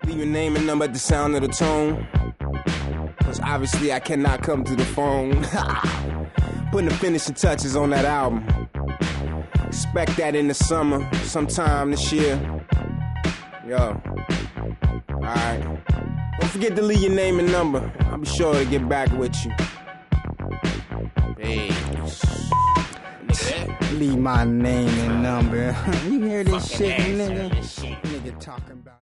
Leave your name and number at the sound of the tone. Cause obviously I cannot come to the phone. Putting the finishing touches on that album. Expect that in the summer, sometime this year. Yo. Alright. Don't forget to leave your name and number. I'll be sure to get back with you. Peace. Leave my name and number. You hear this shit, nigga? Nigga talking about